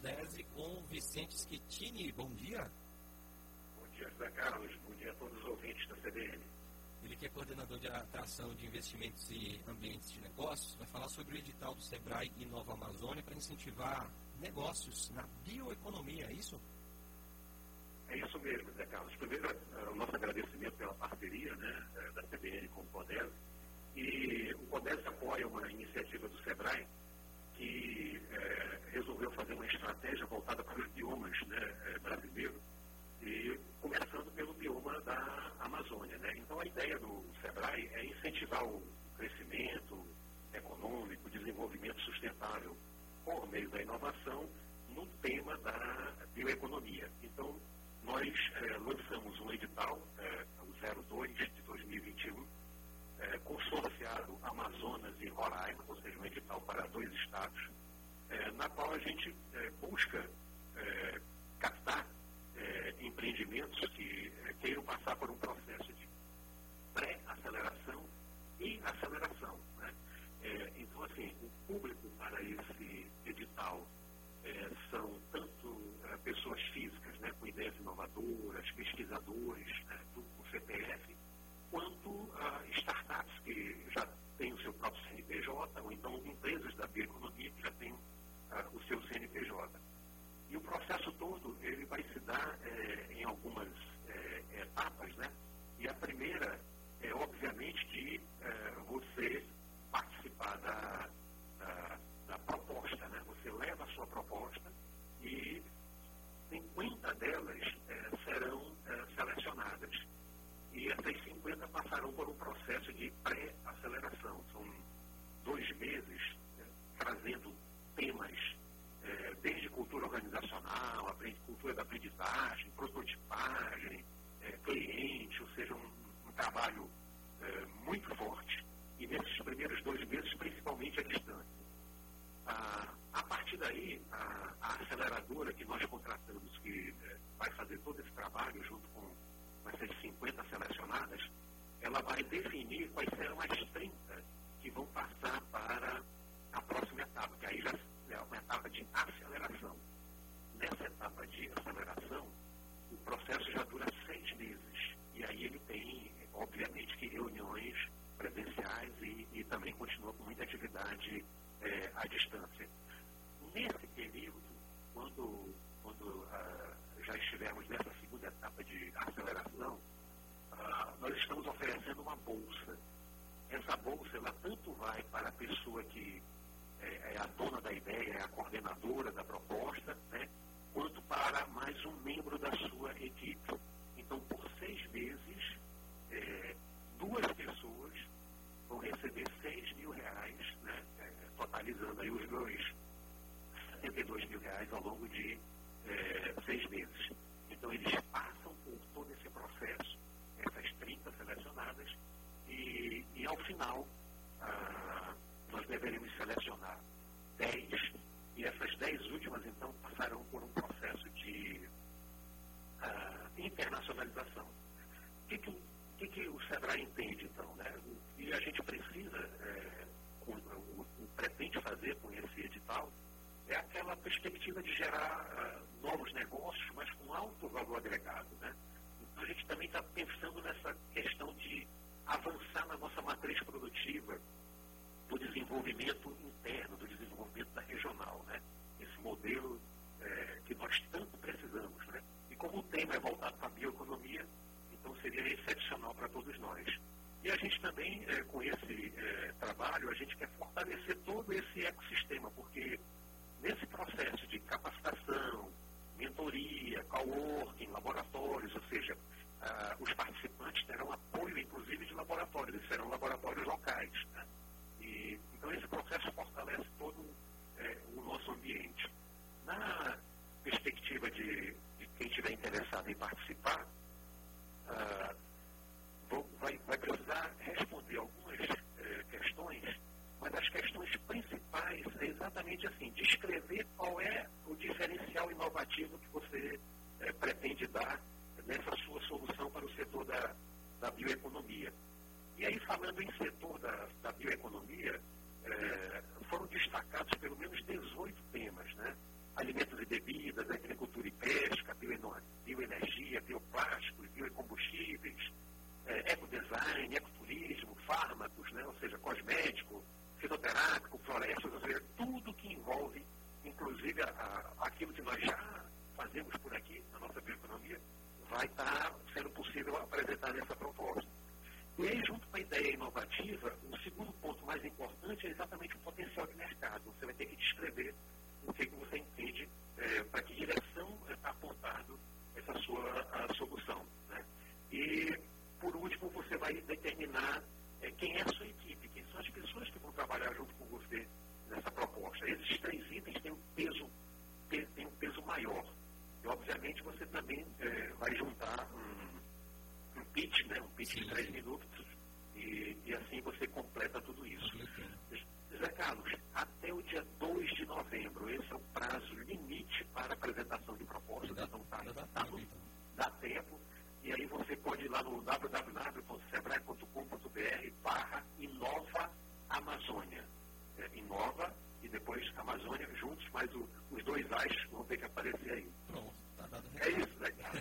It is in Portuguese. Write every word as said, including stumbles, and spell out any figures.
Podese com Vicente Schettini. Bom dia. Bom dia, José Carlos. Bom dia a todos os ouvintes da C B N. Ele que é coordenador de atração de investimentos e ambientes de negócios, vai falar sobre o edital do Sebrae e Nova Amazônia para incentivar negócios na bioeconomia, é isso? É isso mesmo, Zé Carlos. Primeiro, o nosso agradecimento pela parceria, né, da C B N com o Podese. E o Podese apoia uma iniciativa do Sebrae que é, resolveu fazer uma estratégia voltada para os biomas, né, brasileiros, e começando pelo bioma da Amazônia, né? Então a ideia do Sebrae é incentivar o crescimento econômico, o desenvolvimento sustentável por meio da inovação no tema da bioeconomia. Então nós é, lançamos um edital, é, o zero dois de dois mil e vinte e um, é, consorciado Amazonas e Roraima, ou seja, um edital para dois estados, é, na qual a gente é, busca é, captar é, empreendimentos que é, queiram passar por um processo de pré-aceleração e aceleração, né? É, então, assim, o público para esse edital é, são tanto é, pessoas físicas, né, com ideias inovadoras, pesquisadores, né, do C P F, quanto uh, startups que já têm o seu próprio C N P J, ou então empresas da bioeconomia que já têm uh, o seu C N P J. E o processo todo ele vai se dar eh, em algumas eh, etapas, né? E a primeira é, obviamente, de eh, você participar da, da, da proposta, né? Você leva a sua proposta e cinquenta delas eh, serão eh, selecionadas. E essas cinquenta passarão por um processo de pré-aceleração. São dois meses eh, trazendo temas eh, desde cultura organizacional, cultura da aprendizagem, prototipagem, eh, cliente, ou seja, um, um trabalho eh, muito forte. E nesses primeiros dois meses, principalmente a distância. Ah, a partir daí, a, a aceleradora que nós contratamos, que eh, vai fazer todo esse trabalho junto com essas cinquenta selecionadas, ela vai definir quais serão as trinta que vão passar para a próxima etapa, que aí já é uma etapa de aceleração. Nessa etapa de aceleração, o processo já dura seis meses. E aí ele tem, obviamente, que reuniões presenciais e, e também continua com muita atividade é, à distância. Nesse período, quando, quando ah, já estivermos nessa segunda etapa de aceleração, ah, nós estamos oferecendo uma bolsa. Essa bolsa, ela tanto vai para a pessoa que é, é a dona da ideia, é a coordenadora da proposta, né, quanto para mais um membro da sua equipe. Então, por seis meses, é, duas pessoas vão receber seis mil reais, né, é, totalizando aí os dois, setenta e dois mil reais ao longo de é, seis meses. Então, eles passam por todo esse processo, essas trinta selecionadas, e, e ao final, ah, nós deveremos selecionar dez, e essas dez últimas, então, passarão por um processo de uh, internacionalização. O que, que, o, que, que o Sebrae entende, então, né? O, e a gente precisa, é, com, o, o pretende fazer com esse edital, é aquela perspectiva de gerar uh, novos negócios, mas com alto valor agregado, né? Então, a gente também está pensando nessa questão de avançar na nossa matriz produtiva, do desenvolvimento interno, do desenvolvimento da regional, né? Esse modelo é, que nós tanto precisamos, né? E como o tema é voltado para a bioeconomia, então seria excepcional para todos nós. E a gente também, é, com esse é, trabalho, a gente quer fortalecer todo esse ecossistema, porque nesse processo de capacitação, mentoria, coworking, laboratórios, ou seja, ah, os participantes terão apoio, inclusive, de laboratórios, eles serão laboratórios locais, né? E, então, esse processo fortalece todo é, o nosso ambiente. Na perspectiva de, de quem estiver interessado em participar, ah, vou, vai, vai precisar responder algumas é, questões, mas as questões principais é exatamente assim, descrever qual é o diferencial inovativo que você é, pretende dar nessa sua solução para o setor da, da bioeconomia. E aí, falando em setor da, da bioeconomia, é, foram destacados pelo menos dezoito temas, né? alimentos e bebidas, agricultura e pesca, bioenergia, bioplásticos, biocombustíveis, é, ecodesign, ecoturismo, fármacos, né? Ou seja, cosmético, fitoterápico, florestas, ou seja, tudo que envolve, inclusive, a, a, aquilo que nós já fazemos por aqui, na nossa bioeconomia, vai estar sendo possível apresentar nessa proposta. E aí, junto com a ideia inovativa, o segundo ponto mais importante é exatamente o potencial de mercado. Você vai ter que descrever o que, que você entende, é, para que direção está apontado essa sua a solução, né? E, por último, você vai determinar é, quem é a sua equipe, quem são as pessoas que vão trabalhar junto com você nessa proposta. Esses três itens têm um peso, têm um peso maior. E, obviamente, você também é, vai juntar um, um pitch, né? um pitch sim, de três sim. minutos, e, e assim você completa tudo isso. Sim, Zé Carlos, até o dia dois de novembro, esse é o prazo limite para apresentação de propostas. Dá, então, tá, dá, tá, dá, tempo, então. dá tempo. E aí você pode ir lá no w w w ponto sebrae ponto com ponto b r barra Inova Amazônia. É, Inova e depois Amazônia juntos, mas o, os dois A's vão ter que aparecer aí. Pronto, tá dado. É isso, né, cara?